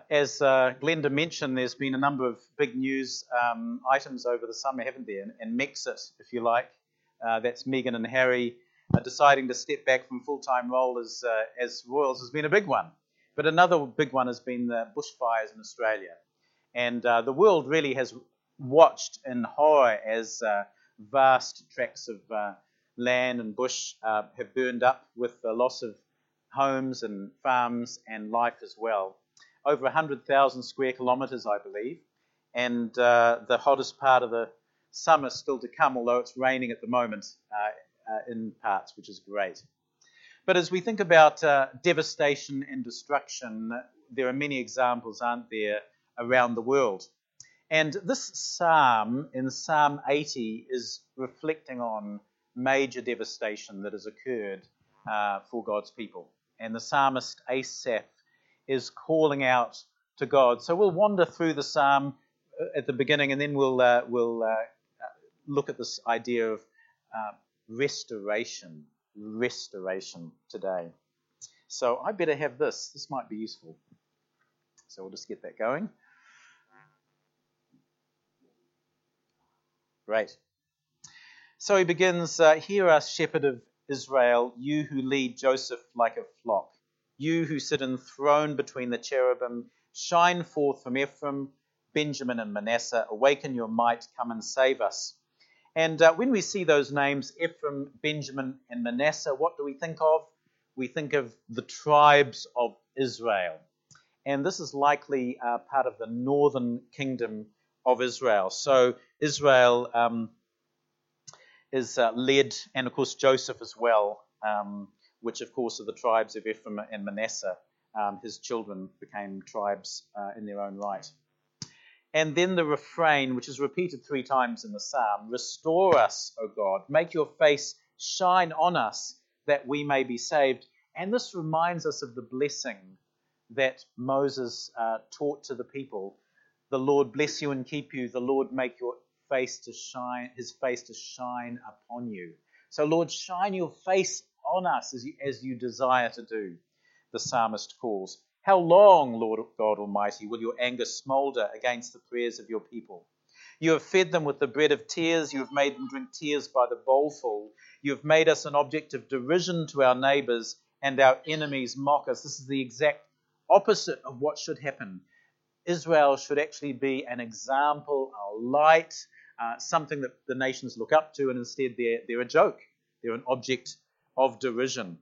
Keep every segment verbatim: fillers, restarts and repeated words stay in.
as uh, Glenda mentioned, there's been a number of big news um, items over the summer, haven't there? And, and Mexit, if you like, uh, that's Meghan and Harry uh, deciding to step back from full-time role as uh, as royals has been a big one. But another big one has been the bushfires in Australia. And uh, the world really has watched in horror as uh, vast tracts of uh, land and bush uh, have burned up with the loss of homes and farms and life as well. Over one hundred thousand square kilometres, I believe, and uh, the hottest part of the summer still to come, although it's raining at the moment uh, uh, in parts, which is great. But as we think about uh, devastation and destruction, there are many examples, aren't there, around the world. And this psalm, in Psalm eighty, is reflecting on major devastation that has occurred uh, for God's people. And the psalmist Asaph is calling out to God. So we'll wander through the psalm at the beginning, and then we'll uh, we'll uh, look at this idea of uh, restoration, restoration today. So I better have this. This might be useful. So we'll just get that going. Great. So he begins, uh, "Hear us, shepherd of Israel, you who lead Joseph like a flock. You who sit enthroned between the cherubim, shine forth from Ephraim, Benjamin and Manasseh. Awaken your might, come and save us." And uh, when we see those names, Ephraim, Benjamin and Manasseh, what do we think of? We think of the tribes of Israel. And this is likely uh, part of the northern kingdom of Israel. So Israel um, is uh, led, and of course Joseph as well, um, which of course are the tribes of Ephraim and Manasseh. Um, his children became tribes uh, in their own right. And then the refrain, which is repeated three times in the psalm, "Restore us, O God, make your face shine on us, that we may be saved." And this reminds us of the blessing that Moses uh, taught to the people. "The Lord bless you and keep you. The Lord make your face to shine, his face to shine upon you." So Lord, shine your face on us as you, as you desire to do, the psalmist calls. "How long, Lord God Almighty, will your anger smolder against the prayers of your people? You have fed them with the bread of tears. You have made them drink tears by the bowlful. You have made us an object of derision to our neighbours, and our enemies mock us." This is the exact opposite of what should happen. Israel should actually be an example, a light, uh, something that the nations look up to, and instead they're, they're a joke. They're an object of derision.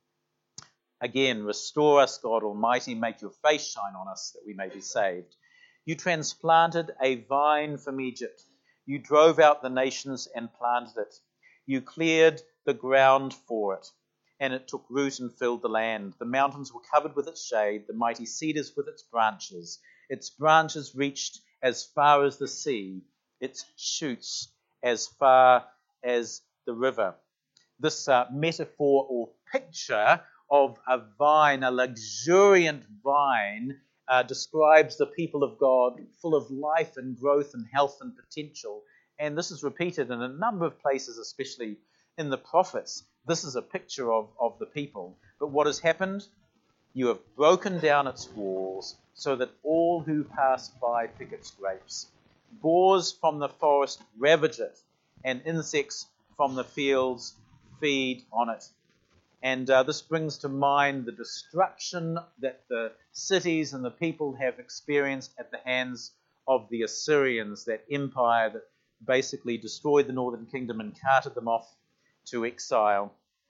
Again, "Restore us, God Almighty, make your face shine on us, that we may be saved. You transplanted a vine from Egypt. You drove out the nations and planted it. You cleared the ground for it, and it took root and filled the land. The mountains were covered with its shade, the mighty cedars with its branches. Its branches reached as far as the sea, its shoots as far as the river." This uh, metaphor or picture of a vine, a luxuriant vine, uh, describes the people of God full of life and growth and health and potential. And this is repeated in a number of places, especially in the prophets. This is a picture of, of the people. But what has happened? You have broken down its walls so that all who pass by pick its grapes. Boars from the forest ravage it, and insects from the fields feed on it. And uh, this brings to mind the destruction that the cities and the people have experienced at the hands of the Assyrians, that empire that basically destroyed the northern kingdom and carted them off to exile.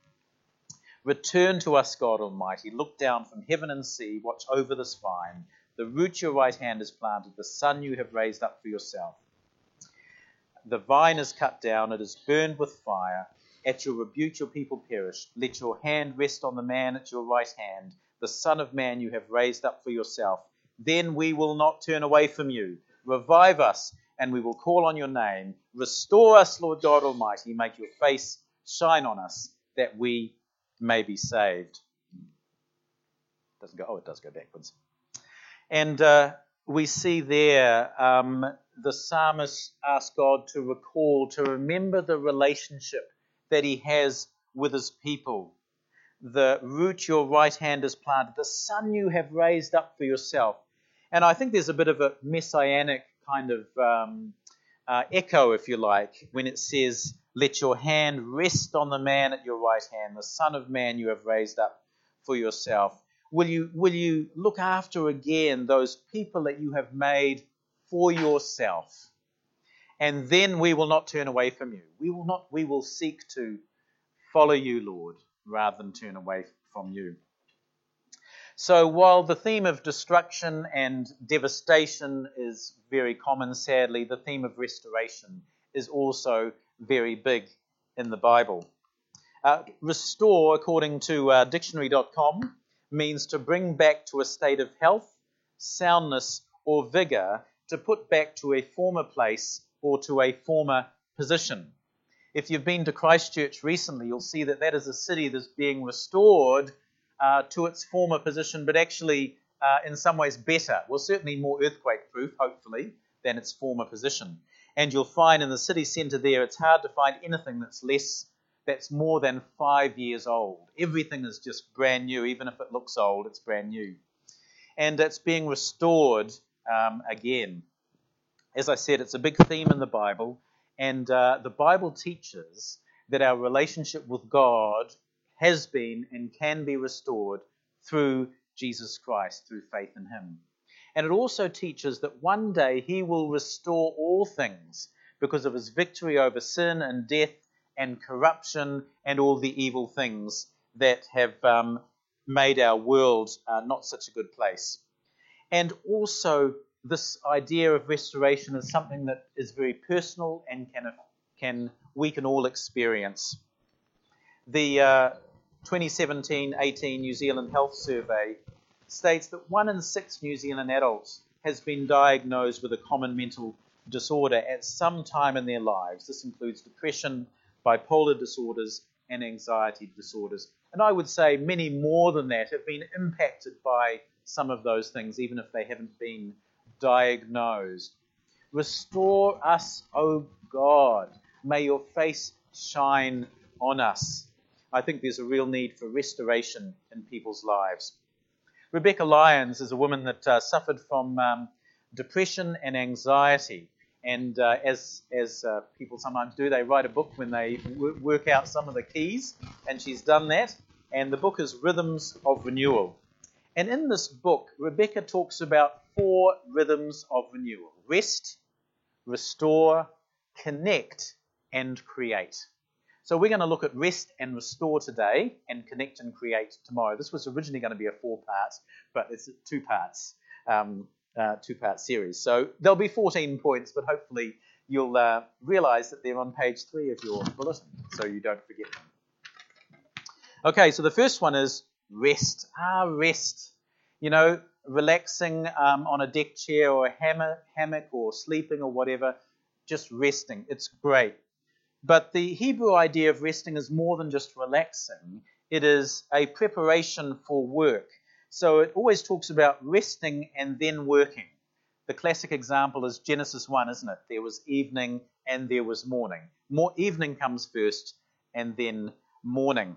"Return to us, God Almighty. Look down from heaven and see. Watch over this vine. The root your right hand has planted, the son you have raised up for yourself. The vine is cut down, it is burned with fire. At your rebuke your people perished. Let your hand rest on the man at your right hand, the Son of Man you have raised up for yourself. Then we will not turn away from you. Revive us, and we will call on your name. Restore us, Lord God Almighty. Make your face shine on us, that we may be saved." Doesn't go. Oh, it does go backwards. And uh, we see there um, the psalmist asks God to recall, to remember the relationship that he has with his people. The root your right hand has planted, the son you have raised up for yourself. And I think there's a bit of a messianic kind of um, uh, echo, if you like, when it says, let your hand rest on the man at your right hand, the Son of Man you have raised up for yourself. Will you, will you look after again those people that you have made for yourself? And then we will not turn away from you. We will not. We will seek to follow you, Lord, rather than turn away from you. So while the theme of destruction and devastation is very common, sadly, the theme of restoration is also very big in the Bible. Uh, restore, according to uh, dictionary dot com, means to bring back to a state of health, soundness, or vigor, to put back to a former place or to a former position. If you've been to Christchurch recently, you'll see that that is a city that's being restored uh, to its former position, but actually uh, in some ways better. Well, certainly more earthquake-proof, hopefully, than its former position. And you'll find in the city centre there, it's hard to find anything that's less, that's more than five years old. Everything is just brand new. Even if it looks old, it's brand new. And it's being restored um, again. As I said, it's a big theme in the Bible, and uh, the Bible teaches that our relationship with God has been and can be restored through Jesus Christ, through faith in Him. And it also teaches that one day He will restore all things because of His victory over sin and death and corruption and all the evil things that have um, made our world uh, not such a good place. And also, this idea of restoration is something that is very personal and can, can we can all experience. The uh, twenty seventeen eighteen New Zealand Health Survey states that one in six New Zealand adults has been diagnosed with a common mental disorder at some time in their lives. This includes depression, bipolar disorders, and anxiety disorders. And I would say many more than that have been impacted by some of those things, even if they haven't been diagnosed. Restore us, O God. May your face shine on us. I think there's a real need for restoration in people's lives. Rebecca Lyons is a woman that uh, suffered from um, depression and anxiety. And uh, as as uh, people sometimes do, they write a book when they w- work out some of the keys. And she's done that. And the book is Rhythms of Renewal. And in this book, Rebecca talks about four rhythms of renewal: rest, restore, connect, and create. So we're going to look at rest and restore today, and connect and create tomorrow. This was originally going to be a four-part, but it's two parts, um, uh, two-part series. So there'll be fourteen points, but hopefully you'll uh, realise that they're on page three of your bulletin, so you don't forget them. Okay, so the first one is rest. Ah, rest. You know, relaxing um, on a deck chair or a hammock, hammock or sleeping or whatever, just resting. It's great. But the Hebrew idea of resting is more than just relaxing. It is a preparation for work. So it always talks about resting and then working. The classic example is Genesis one, isn't it? There was evening and there was morning. More evening comes first and then morning.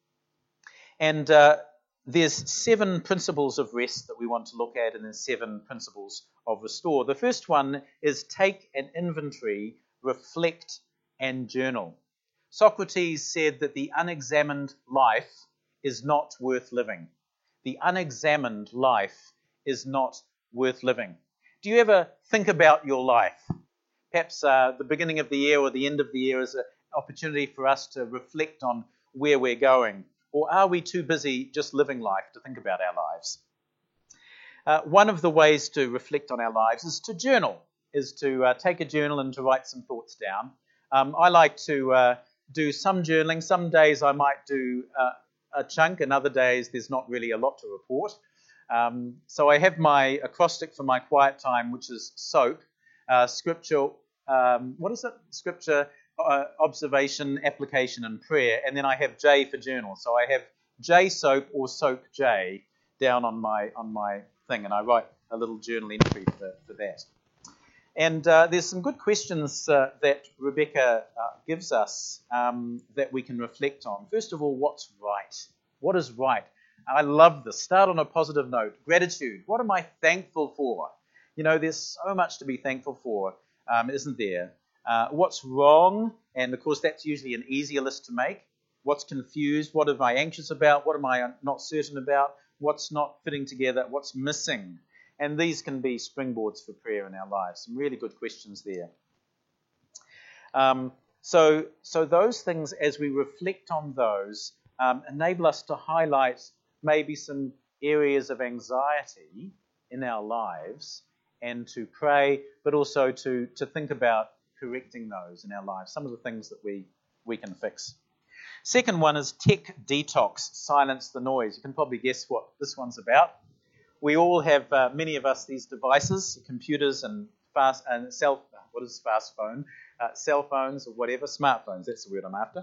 And uh, there's seven principles of rest that we want to look at, and then seven principles of restore. The first one is take an inventory, reflect, and journal. Socrates said that the unexamined life is not worth living. The unexamined life is not worth living. Do you ever think about your life? Perhaps uh, the beginning of the year or the end of the year is an opportunity for us to reflect on where we're going. Or are we too busy just living life to think about our lives? Uh, one of the ways to reflect on our lives is to journal, is to uh, take a journal and to write some thoughts down. Um, I like to uh, do some journaling. Some days I might do uh, a chunk, and other days there's not really a lot to report. Um, so I have my acrostic for my quiet time, which is SOAP, uh, scripture, um, what is it? Scripture, uh, observation, application, and prayer. And then I have J for journal. So I have J SOAP or SOAP J down on my on my thing, and I write a little journal entry for, for that. And uh, there's some good questions uh, that Rebecca uh, gives us um, that we can reflect on. First of all, what's right? What is right? I love this. Start on a positive note. Gratitude. What am I thankful for? You know, there's so much to be thankful for, um, isn't there? Uh, what's wrong? And of course, that's usually an easier list to make. What's confused? What am I anxious about? What am I not certain about? What's not fitting together? What's missing? And these can be springboards for prayer in our lives. Some really good questions there. Um, so, so those things, as we reflect on those, um, enable us to highlight maybe some areas of anxiety in our lives and to pray, but also to, to think about correcting those in our lives, some of the things that we, we can fix. Second one is tech detox, silence the noise. You can probably guess what this one's about. We all have, uh, many of us, these devices, computers and fast and cell, what is fast phone? Uh, cell phones or whatever, smartphones, that's the word I'm after.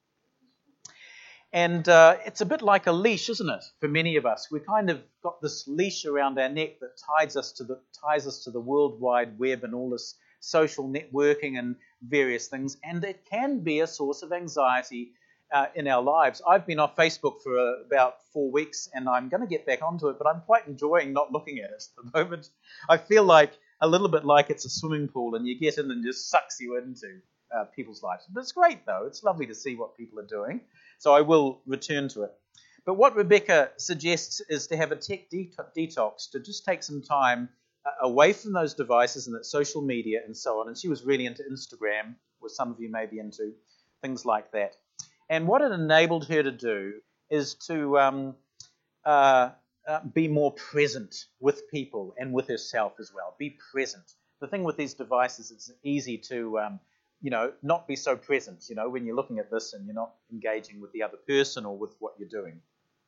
And uh, it's a bit like a leash, isn't it, for many of us? We kind of got this leash around our neck that ties us to the ties us to the World Wide Web and all this social networking and various things, and it can be a source of anxiety uh, in our lives. I've been off Facebook for uh, about four weeks, and I'm going to get back onto it, but I'm quite enjoying not looking at it at the moment. I feel like a little bit like it's a swimming pool, and you get in and just sucks you into uh, people's lives. But it's great, though. It's lovely to see what people are doing. So I will return to it. But what Rebecca suggests is to have a tech det- detox, to just take some time uh, away from those devices and that social media and so on. And she was really into Instagram, which some of you may be into, things like that. And what it enabled her to do is to um, uh, uh, be more present with people and with herself as well. Be present. The thing with these devices, it's easy to... Um, you know, not be so present, you know, when you're looking at this and you're not engaging with the other person or with what you're doing.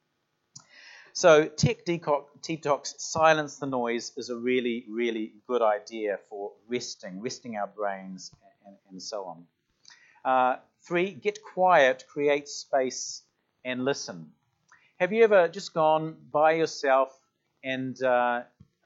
So tech detox, silence the noise, is a really, really good idea for resting, resting our brains and, and so on. Uh, three, get quiet, create space and listen. Have you ever just gone by yourself and uh,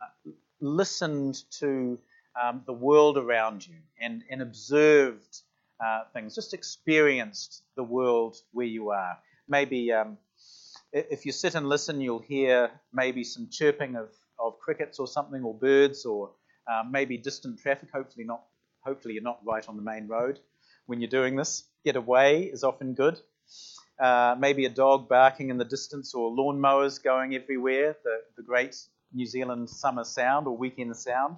listened to Um, the world around you and, and observed uh, things, just experienced the world where you are? Maybe um, if you sit and listen, you'll hear maybe some chirping of, of crickets or something, or birds, or uh, maybe distant traffic. Hopefully not. Hopefully you're not right on the main road when you're doing this. Get away is often good. Uh, maybe a dog barking in the distance, or lawnmowers going everywhere, the, the great New Zealand summer sound or weekend sound.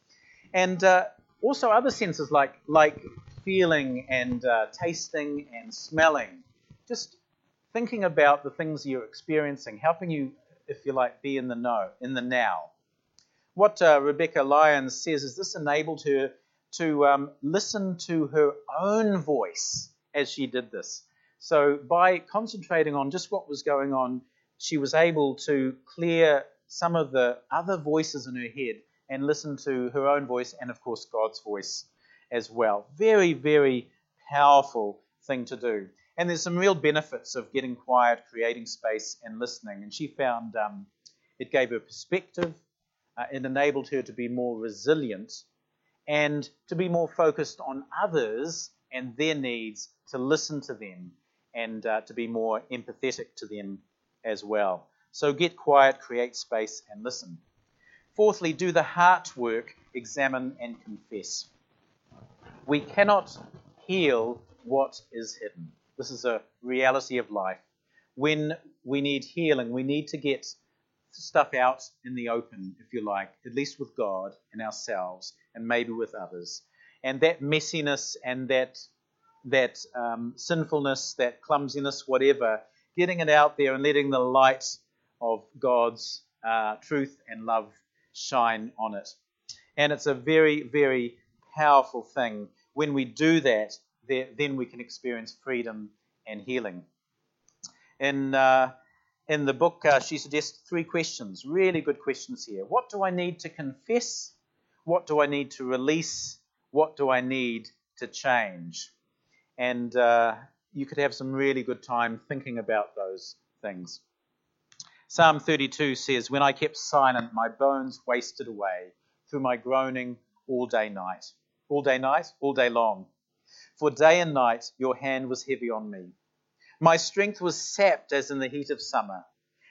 And uh, also other senses like like feeling and uh, tasting and smelling. Just thinking about the things you're experiencing, helping you, if you like, be in the know, in the now. What uh, Rebecca Lyons says is this enabled her to um, listen to her own voice as she did this. So by concentrating on just what was going on, she was able to clear some of the other voices in her head and listen to her own voice and, of course, God's voice as well. Very, very powerful thing to do. And there's some real benefits of getting quiet, creating space, and listening. And she found um, it gave her perspective. Uh, it enabled her to be more resilient and to be more focused on others and their needs, to listen to them and uh, to be more empathetic to them as well. So get quiet, create space, and listen. Fourthly, do the heart work, examine and confess. We cannot heal what is hidden. This is a reality of life. When we need healing, we need to get stuff out in the open, if you like, at least with God and ourselves, and maybe with others. And that messiness and that that um, sinfulness, that clumsiness, whatever, getting it out there and letting the light of God's uh, truth and love shine on it. And it's a very, very powerful thing. When we do that, then we can experience freedom and healing. In, uh, in the book, uh, she suggests three questions, really good questions here. What do I need to confess? What do I need to release? What do I need to change? And uh, you could have some really good time thinking about those things. Psalm thirty-two says, when I kept silent, my bones wasted away through my groaning all day night. All day night? All day long. For day and night your hand was heavy on me. My strength was sapped as in the heat of summer.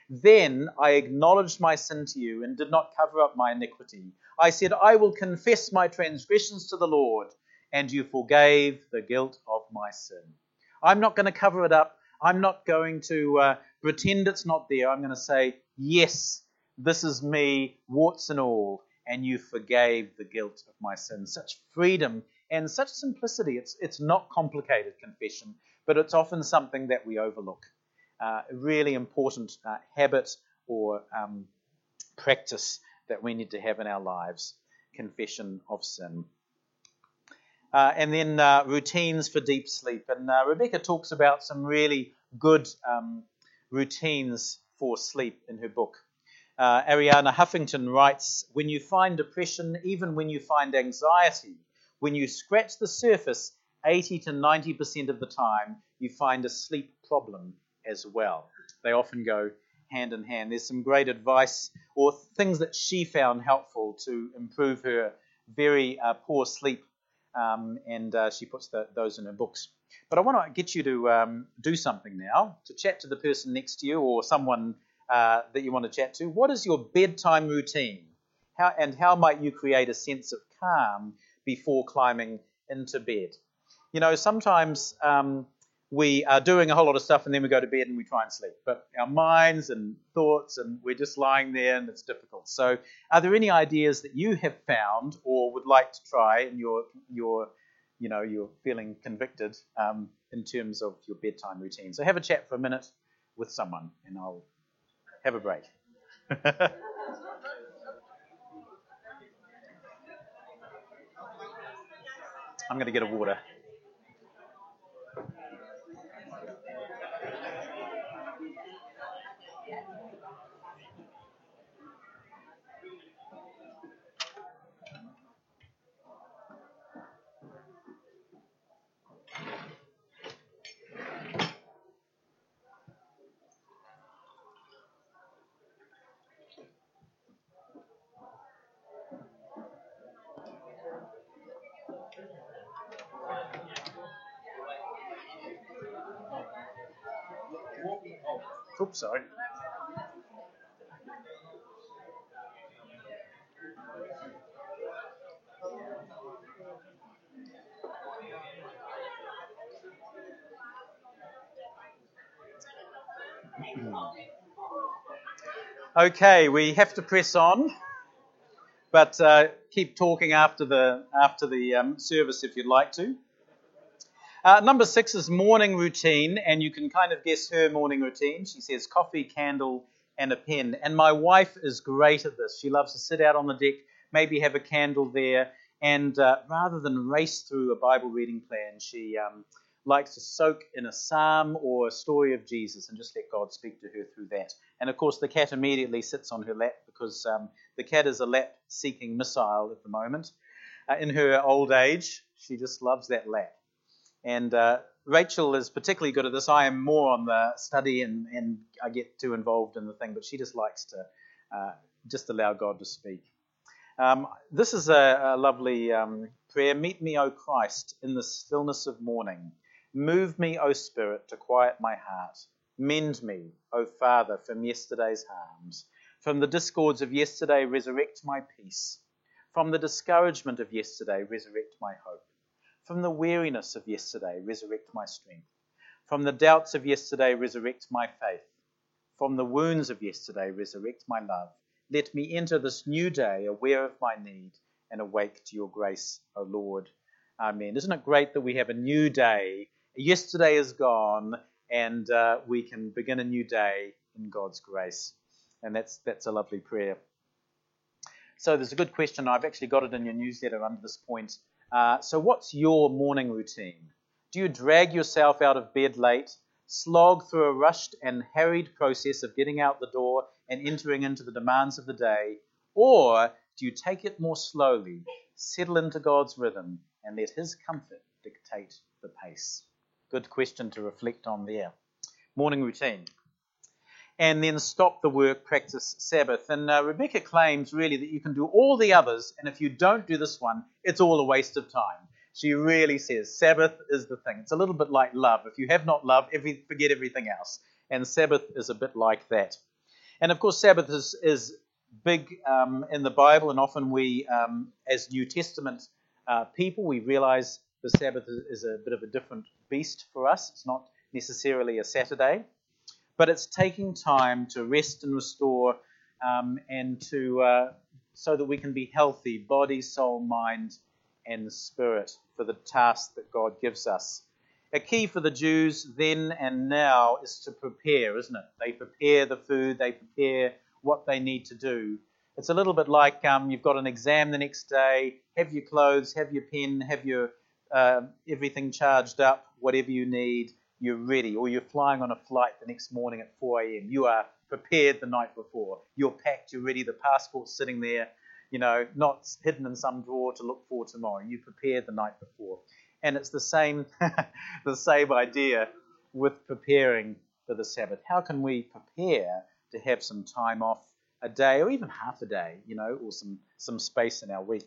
Then I acknowledged my sin to you and did not cover up my iniquity. I said, I will confess my transgressions to the Lord, and you forgave the guilt of my sin. I'm not going to cover it up. I'm not going to uh, pretend it's not there. I'm going to say, yes, this is me, warts and all, and you forgave the guilt of my sin. Such freedom and such simplicity. It's, it's not complicated confession, but it's often something that we overlook. Uh, a really important uh, habit or um, practice that we need to have in our lives, confession of sin. Uh, and then uh, routines for deep sleep. And uh, Rebecca talks about some really good um, routines for sleep in her book. Uh, Ariana Huffington writes, when you find depression, even when you find anxiety, when you scratch the surface eighty to ninety percent of the time, you find a sleep problem as well. They often go hand in hand. There's some great advice or things that she found helpful to improve her very uh, poor sleep, um, and uh, she puts the, those in her books. But I want to get you to um, do something now, to chat to the person next to you or someone uh, that you want to chat to. What is your bedtime routine? How, and how might you create a sense of calm before climbing into bed? You know, sometimes um, we are doing a whole lot of stuff and then we go to bed and we try and sleep. But our minds and thoughts, and we're just lying there and it's difficult. So are there any ideas that you have found or would like to try in your, your you know, you're feeling convicted um, in terms of your bedtime routine? So have a chat for a minute with someone and I'll have a break. I'm going to get a water. Oops, sorry. Okay, we have to press on, but uh, keep talking after the after the um, service if you'd like to. Uh, number six is morning routine, and you can kind of guess her morning routine. She says coffee, candle, and a pen. And my wife is great at this. She loves to sit out on the deck, maybe have a candle there, and uh, rather than race through a Bible reading plan, she um, likes to soak in a psalm or a story of Jesus and just let God speak to her through that. And of course, the cat immediately sits on her lap because um, the cat is a lap-seeking missile at the moment. Uh, in her old age, she just loves that lap. And uh, Rachel is particularly good at this. I am more on the study and, and I get too involved in the thing, but she just likes to uh, just allow God to speak. Um, this is a, a lovely um, prayer. Meet me, O Christ, in the stillness of morning. Move me, O Spirit, to quiet my heart. Mend me, O Father, from yesterday's harms. From the discords of yesterday, resurrect my peace. From the discouragement of yesterday, resurrect my hope. From the weariness of yesterday, resurrect my strength. From the doubts of yesterday, resurrect my faith. From the wounds of yesterday, resurrect my love. Let me enter this new day aware of my need and awake to your grace, O Lord. Amen. Isn't it great that we have a new day? Yesterday is gone and uh, we can begin a new day in God's grace. And that's that's a lovely prayer. So there's a good question. I've actually got it in your newsletter under this point. Uh, so what's your morning routine? Do you drag yourself out of bed late, slog through a rushed and harried process of getting out the door and entering into the demands of the day? Or do you take it more slowly, settle into God's rhythm, and let his comfort dictate the pace? Good question to reflect on there. Morning routine. And then stop the work, practice Sabbath. And uh, Rebecca claims really that you can do all the others, and if you don't do this one, it's all a waste of time. She really says Sabbath is the thing. It's a little bit like love. If you have not love, every, forget everything else. And Sabbath is a bit like that. And of course, Sabbath is, is big um, in the Bible, and often we, um, as New Testament uh, people, we realize the Sabbath is, is a bit of a different beast for us. It's not necessarily a Saturday, but it's taking time to rest and restore um, and to uh, so that we can be healthy, body, soul, mind, and spirit for the task that God gives us. A key for the Jews then and now is to prepare, isn't it? They prepare the food, they prepare what they need to do. It's a little bit like um, you've got an exam the next day, have your clothes, have your pen, have your uh, everything charged up, whatever you need, you're ready. Or you're flying on a flight the next morning at four a.m. You are prepared the night before. You're packed, you're ready, the passport's sitting there, you know, not hidden in some drawer to look for tomorrow. You prepared the night before. And it's the same, the same idea with preparing for the Sabbath. How can we prepare to have some time off, a day or even half a day, you know, or some, some space in our week?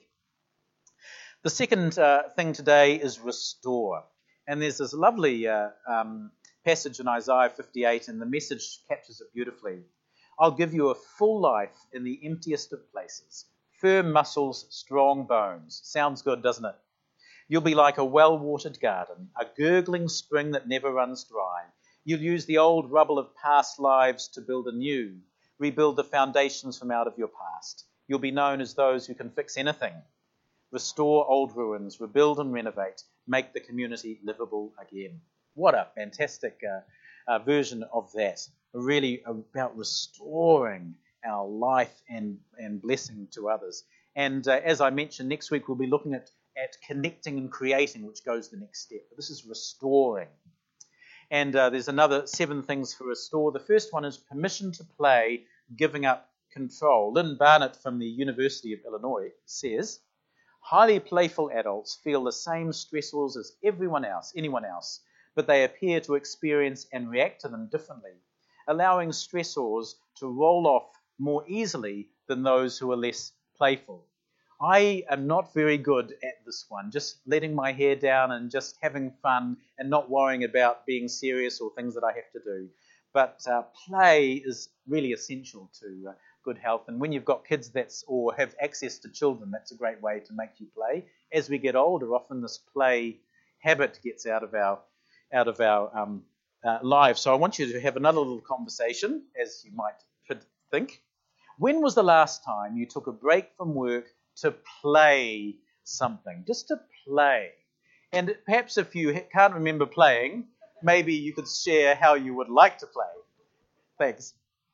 The second uh, thing today is restore. And there's this lovely uh, um, passage in Isaiah fifty-eight, and the Message captures it beautifully. I'll give you a full life in the emptiest of places, firm muscles, strong bones. Sounds good, doesn't it? You'll be like a well-watered garden, a gurgling spring that never runs dry. You'll use the old rubble of past lives to build anew, rebuild the foundations from out of your past. You'll be known as those who can fix anything. Restore old ruins, rebuild and renovate, make the community livable again. What a fantastic uh, uh, version of that. Really about restoring our life and, and blessing to others. And uh, as I mentioned, next week we'll be looking at at connecting and creating, which goes the next step. But this is restoring. And uh, there's another seven things for restore. The first one is permission to play, giving up control. Lynn Barnett from the University of Illinois says, highly playful adults feel the same stressors as everyone else, anyone else, but they appear to experience and react to them differently, allowing stressors to roll off more easily than those who are less playful. I am not very good at this one, just letting my hair down and just having fun and not worrying about being serious or things that I have to do. But uh, play is really essential to uh, good health. And when you've got kids that's or have access to children, that's a great way to make you play. As we get older, often this play habit gets out of our out of our um, uh, lives. So I want you to have another little conversation, as you might think. When was the last time you took a break from work to play something, just to play? And perhaps if you can't remember playing, maybe you could share how you would like to play. Thanks.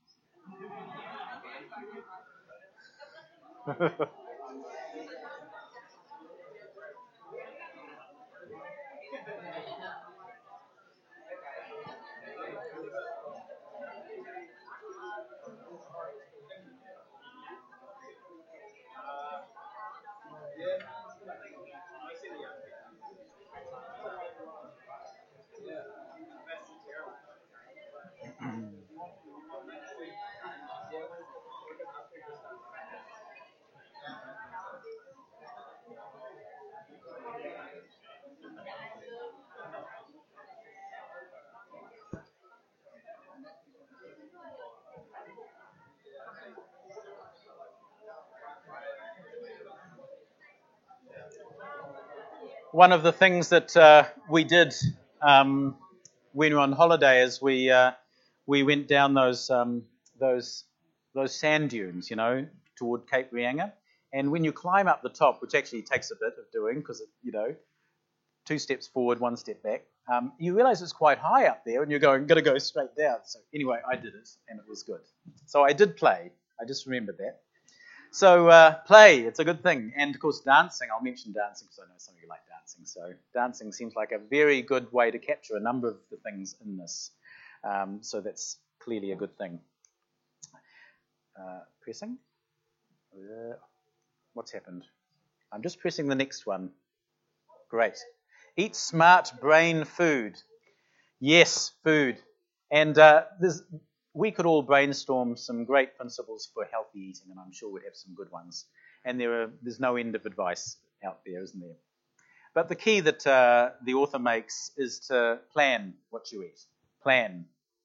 One of the things that uh, we did um, when we were on holiday is we uh, we went down those um, those those sand dunes, you know, toward Cape Reinga. And when you climb up the top, which actually takes a bit of doing because, you know, two steps forward, one step back, um, you realize it's quite high up there and you're going, going to go straight down. So anyway, I did it and it was good. So I did play. I just remembered that. So uh, play, it's a good thing. And of course dancing, I'll mention dancing because I know some of you like dancing. So dancing seems like a very good way to capture a number of the things in this. Um, so that's clearly a good thing. Uh, pressing. Uh, what's happened? I'm just pressing the next one. Great. Eat smart brain food. Yes, food. And uh, there's... we could all brainstorm some great principles for healthy eating, and I'm sure we'd have some good ones. And there are, there's no end of advice out there, isn't there? But the key that uh, the author makes is to plan what you eat. Plan.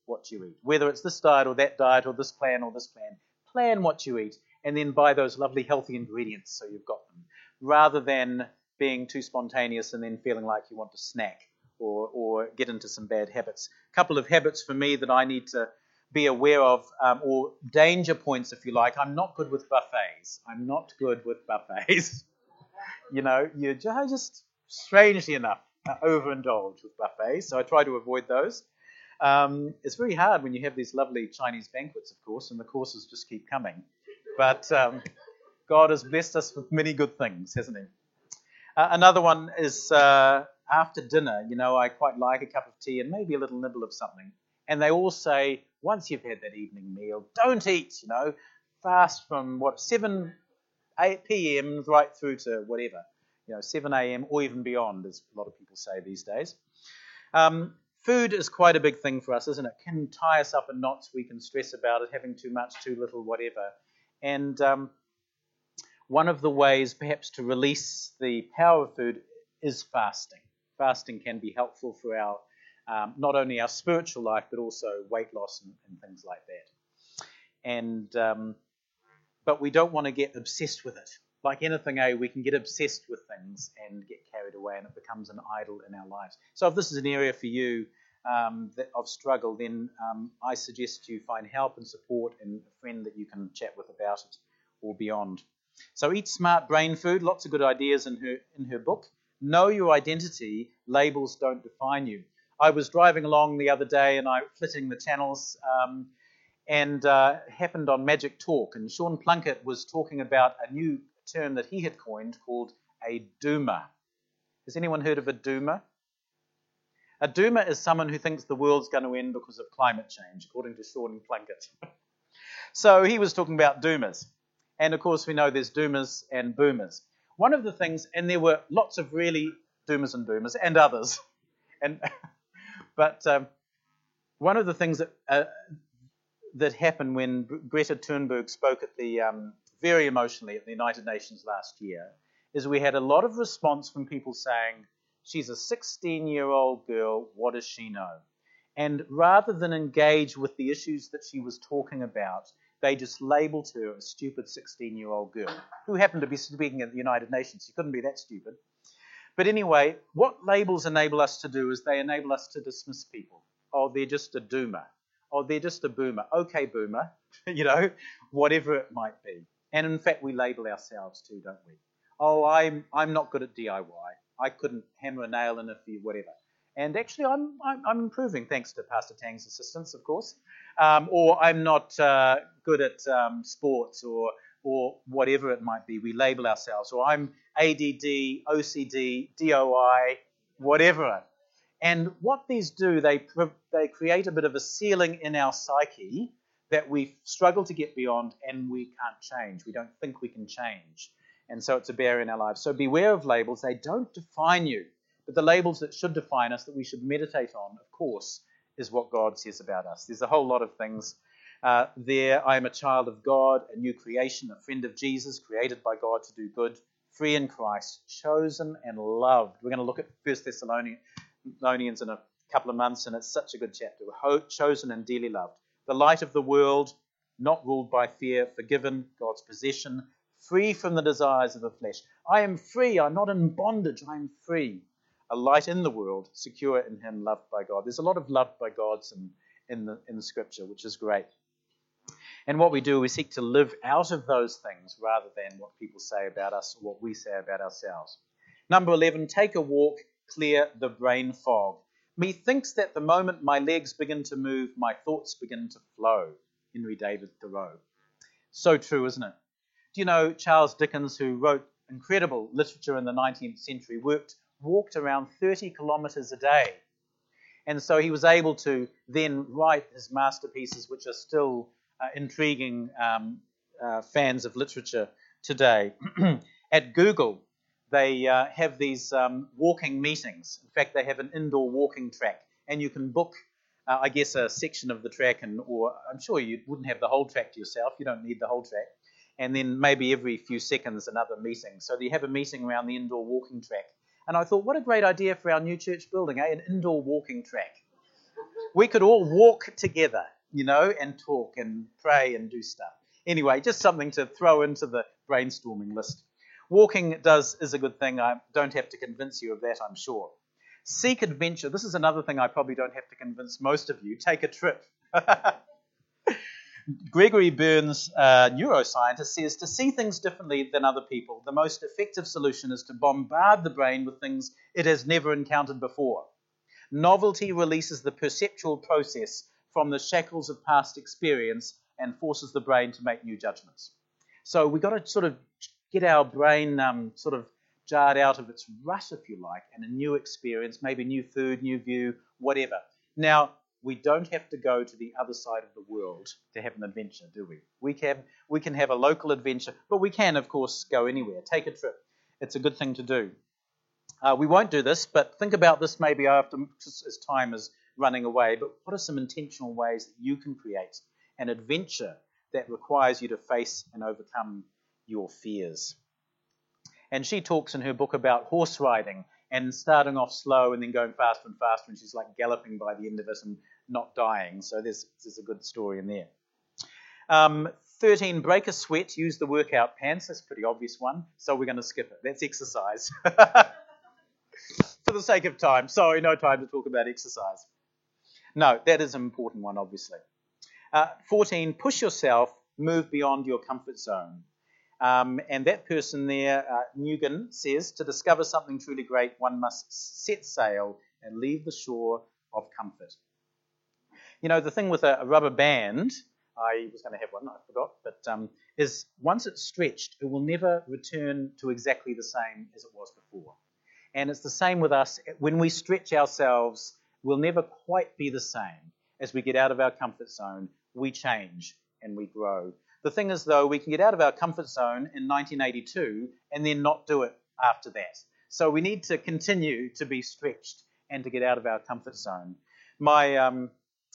what you eat. Whether it's this diet or that diet or this plan or this plan, plan what you eat and then buy those lovely healthy ingredients so you've got them, rather than being too spontaneous and then feeling like you want to snack or, or get into some bad habits. A couple of habits for me that I need to be aware of, um, or danger points, if you like. I'm not good with buffets. I'm not good with buffets. you know, you just, strangely enough, overindulge with buffets, so I try to avoid those. Um, it's very hard when you have these lovely Chinese banquets, of course, and the courses just keep coming. But um, God has blessed us with many good things, hasn't he? Uh, another one is uh, after dinner, you know, I quite like a cup of tea and maybe a little nibble of something. And they all say, once you've had that evening meal, don't eat, you know, fast from, what, seven, eight p.m. right through to whatever, you know, seven a.m. or even beyond, as a lot of people say these days. Um, food is quite a big thing for us, isn't it? It can tie us up in knots. We can stress about it, having too much, too little, whatever. And um, one of the ways perhaps to release the power of food is fasting. Fasting can be helpful for our, um, not only our spiritual life, but also weight loss and, and things like that. And um, but we don't want to get obsessed with it. Like anything, eh, we can get obsessed with things and get carried away, and it becomes an idol in our lives. So if this is an area for you um, that, of struggle, then um, I suggest you find help and support and a friend that you can chat with about it or beyond. So Eat Smart Brain Food, lots of good ideas in her in her book. Know your identity, labels don't define you. I was driving along the other day and I flitting the channels um, and uh, happened on Magic Talk, and Sean Plunkett was talking about a new term that he had coined called a doomer. Has anyone heard of a doomer? A doomer is someone who thinks the world's going to end because of climate change, according to Sean Plunkett. So he was talking about doomers. And of course we know there's doomers and boomers. One of the things, and there were lots of really doomers and boomers and others, and but um, one of the things that uh, that happened when Greta Thunberg spoke at the um, very emotionally at the United Nations last year is we had a lot of response from people saying, she's a sixteen-year-old girl, what does she know? And rather than engage with the issues that she was talking about, they just labelled her a stupid sixteen-year-old girl who happened to be speaking at the United Nations. She couldn't be that stupid. But anyway, what labels enable us to do is they enable us to dismiss people. Oh, they're just a doomer. Oh, they're just a boomer. Okay, boomer, you know, whatever it might be. And in fact, we label ourselves too, don't we? Oh, I'm I'm not good at D I Y. I couldn't hammer a nail in a few, whatever. And actually, I'm I'm, I'm improving thanks to Pastor Tang's assistance, of course. Um, or I'm not uh, good at um, sports, or or whatever it might be. We label ourselves. Or I'm A D D, O C D, D O I, whatever. And what these do, they they create a bit of a ceiling in our psyche that we struggle to get beyond, and we can't change. We don't think we can change. And so it's a barrier in our lives. So beware of labels. They don't define you. But the labels that should define us, that we should meditate on, of course, is what God says about us. There's a whole lot of things uh, there. I am a child of God, a new creation, a friend of Jesus, created by God to do good, free in Christ, chosen and loved. We're going to look at First Thessalonians in a couple of months, and it's such a good chapter. We're chosen and dearly loved. The light of the world, not ruled by fear, forgiven, God's possession, free from the desires of the flesh. I am free. I'm not in bondage. I am free. A light in the world, secure in him, loved by God. There's a lot of loved by God's in, in, the, in the scripture, which is great. And what we do, we seek to live out of those things rather than what people say about us or what we say about ourselves. Number eleven, take a walk, clear the brain fog. Methinks that the moment my legs begin to move, my thoughts begin to flow. Henry David Thoreau. So true, isn't it? Do you know Charles Dickens, who wrote incredible literature in the nineteenth century, worked walked around thirty kilometres a day. And so he was able to then write his masterpieces, which are still uh, intriguing um, uh, fans of literature today. At Google, they uh, have these um, walking meetings. In fact, they have an indoor walking track, and you can book, uh, I guess, a section of the track, and or I'm sure you wouldn't have the whole track to yourself. You don't need the whole track. And then maybe every few seconds another meeting. So you have a meeting around the indoor walking track. And I thought, what a great idea for our new church building, eh? An indoor walking track. We could all walk together, you know, and talk and pray and do stuff. Anyway, just something to throw into the brainstorming list. Walking does is a good thing. I don't have to convince you of that, I'm sure. Seek adventure. This is another thing I probably don't have to convince most of you. Take a trip. Gregory Burns, uh, neuroscientist, says to see things differently than other people, the most effective solution is to bombard the brain with things it has never encountered before. Novelty releases the perceptual process from the shackles of past experience and forces the brain to make new judgments. So we've got to sort of get our brain um, sort of jarred out of its rut, if you like, and a new experience, maybe new food, new view, whatever. Now, we don't have to go to the other side of the world to have an adventure, do we? We can, we can have a local adventure, but we can, of course, go anywhere. Take a trip. It's a good thing to do. Uh, we won't do this, but think about this maybe after, as time is running away. But what are some intentional ways that you can create an adventure that requires you to face and overcome your fears? And she talks in her book about horse riding and starting off slow and then going faster and faster, and she's like galloping by the end of it and not dying. So there's, there's a good story in there. Um, thirteen, break a sweat, use the workout pants. That's a pretty obvious one, so we're going to skip it. That's exercise. For the sake of time. Sorry, no time to talk about exercise. No, that is an important one, obviously. Uh, fourteen, push yourself, move beyond your comfort zone. Um, and that person there, uh, Nugent, says, to discover something truly great, one must set sail and leave the shore of comfort. You know, the thing with a, a rubber band, I was going to have one, I forgot, but um, is once it's stretched, it will never return to exactly the same as it was before. And it's the same with us. When we stretch ourselves, we'll never quite be the same. As we get out of our comfort zone, we change and we grow. The thing is, though, we can get out of our comfort zone in nineteen eighty-two and then not do it after that. So we need to continue to be stretched and to get out of our comfort zone. My um,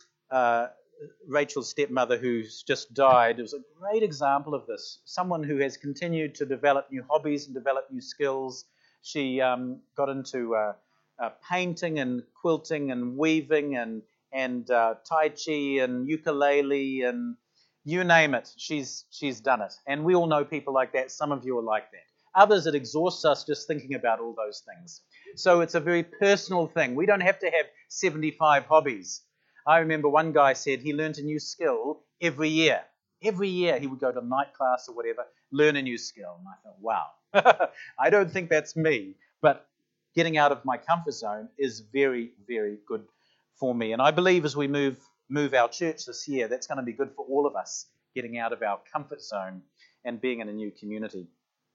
uh, Rachel's stepmother, who's just died, was a great example of this. Someone who has continued to develop new hobbies and develop new skills. She um, got into uh, uh, painting and quilting and weaving and, and uh, Tai Chi and ukulele and you name it, she's she's done it. And we all know people like that. Some of you are like that. Others, it exhausts us just thinking about all those things. So it's a very personal thing. We don't have to have seventy-five hobbies. I remember one guy said he learned a new skill every year. Every year he would go to night class or whatever, learn a new skill. And I thought, wow, I don't think that's me. But getting out of my comfort zone is very, very good for me. And I believe as we move move our church this year, that's going to be good for all of us, getting out of our comfort zone and being in a new community.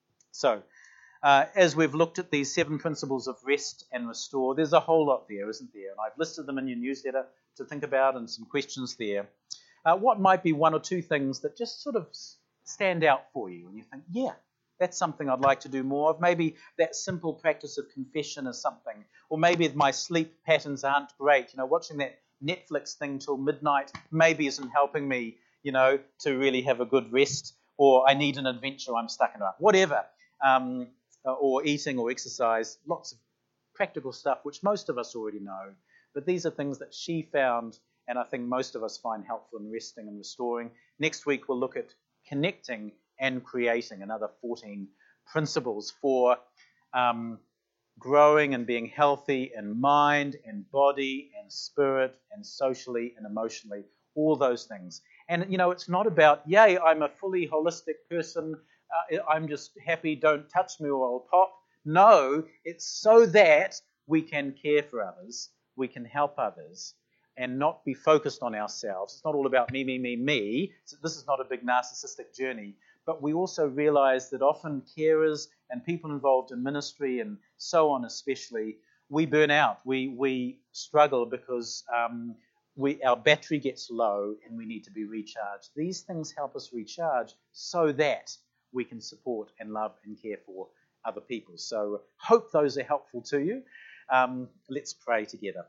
So, uh, as we've looked at these seven principles of rest and restore, there's a whole lot there, isn't there? And I've listed them in your newsletter to think about and some questions there. Uh, what might be one or two things that just sort of stand out for you and you think, yeah, that's something I'd like to do more of. Maybe that simple practice of confession is something. Or maybe my sleep patterns aren't great. You know, watching that Netflix thing till midnight maybe isn't helping me, you know, to really have a good rest, or I need an adventure, I'm stuck in it, whatever, um, or eating or exercise, lots of practical stuff which most of us already know, but these are things that she found and I think most of us find helpful in resting and restoring. Next week we'll look at connecting and creating, another fourteen principles for um, growing and being healthy in mind and body and spirit and socially and emotionally, all those things. And, you know, it's not about, yay, I'm a fully holistic person, uh, I'm just happy, don't touch me or I'll pop. No, it's so that we can care for others, we can help others, and not be focused on ourselves. It's not all about me, me, me, me. So this is not a big narcissistic journey. But we also realize that often carers and people involved in ministry and so on especially, we burn out. We we struggle because um, we our battery gets low and we need to be recharged. These things help us recharge so that we can support and love and care for other people. So hope those are helpful to you. Um, let's pray together.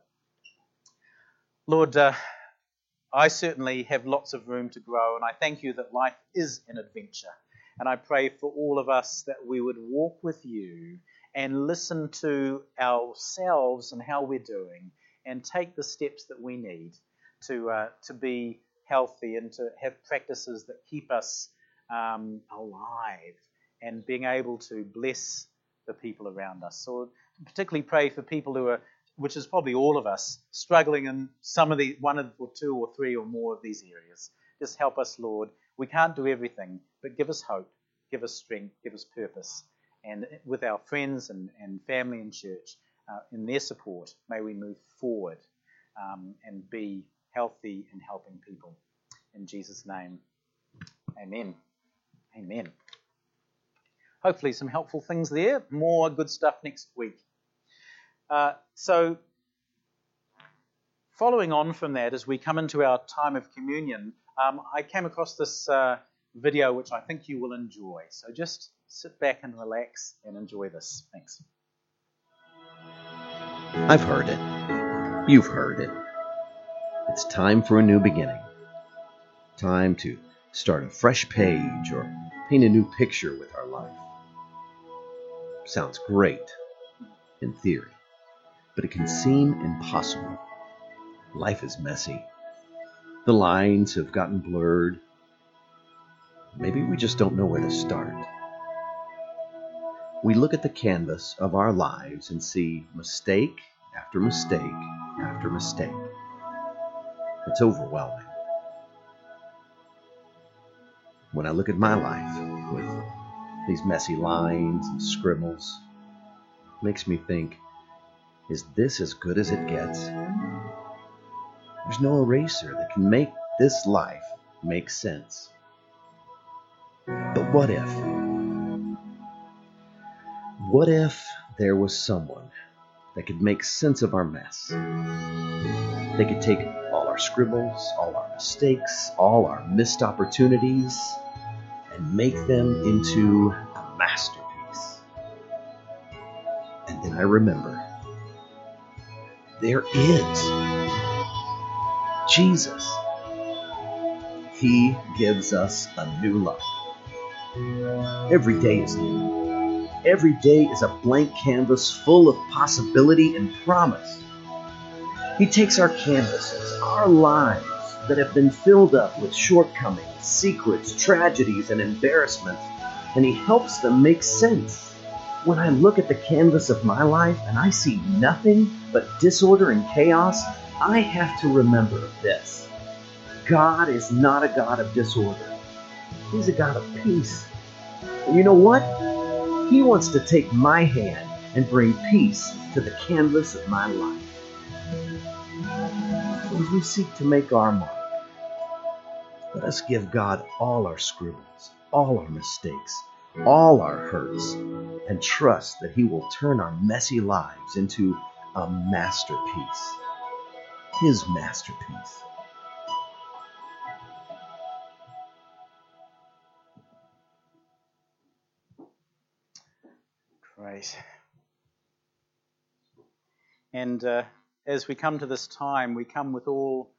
Lord, uh, I certainly have lots of room to grow, and I thank you that life is an adventure. And I pray for all of us that we would walk with you and listen to ourselves and how we're doing, and take the steps that we need to uh, to be healthy and to have practices that keep us um, alive and being able to bless the people around us. So particularly pray for people who are, which is probably all of us, struggling in some of the, one of or two or three or more of these areas. Just help us, Lord. We can't do everything, but give us hope, give us strength, give us purpose. And with our friends and, and family and church, uh, in their support, may we move forward um, and be healthy and helping people. In Jesus' name, amen. Amen. Hopefully some helpful things there. More good stuff next week. Uh, so, following on from that, as we come into our time of communion, um, I came across this uh, video which I think you will enjoy. So just sit back and relax and enjoy this. Thanks. I've heard it. You've heard it. It's time for a new beginning. Time to start a fresh page or paint a new picture with our life. Sounds great in theory, but it can seem impossible. Life is messy. The lines have gotten blurred. Maybe we just don't know where to start. We look at the canvas of our lives and see mistake after mistake after mistake. It's overwhelming. When I look at my life with these messy lines and scribbles, it makes me think, is this as good as it gets? There's no eraser that can make this life make sense. But what if? What if there was someone that could make sense of our mess? They could take all our scribbles, all our mistakes, all our missed opportunities, and make them into a masterpiece. And then I remember, there is Jesus. He gives us a new life. Every day is new. Every day is a blank canvas full of possibility and promise. He takes our canvases, our lives that have been filled up with shortcomings, secrets, tragedies, and embarrassments, and He helps them make sense. When I look at the canvas of my life and I see nothing but disorder and chaos, I have to remember this. God is not a God of disorder. He's a God of peace. And you know what? He wants to take my hand and bring peace to the canvas of my life. As we seek to make our mark, let us give God all our scribbles, all our mistakes, all our hurts, and trust that He will turn our messy lives into a masterpiece. His masterpiece. Great. And uh, as we come to this time, we come with all